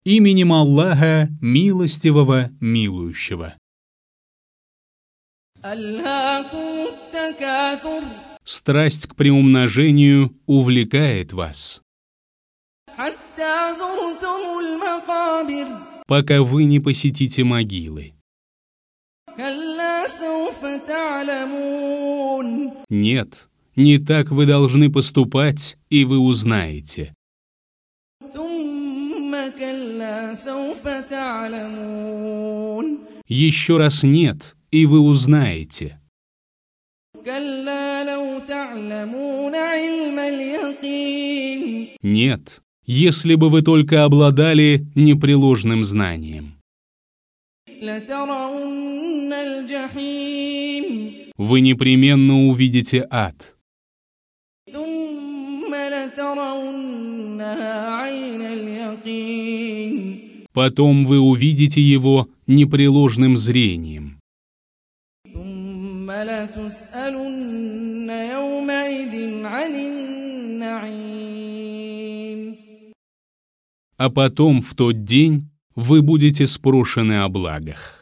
Именем Аллаха, милостивого, милующего. Страсть к приумножению увлекает вас, пока вы не посетите могилы. Нет, не так вы должны поступать, и вы узнаете. Еще раз нет, и вы узнаете. Нет, если бы вы только обладали непреложным знанием. Вы непременно увидите ад. Потом вы увидите его непреложным зрением. А потом в тот день вы будете спрошены о благах.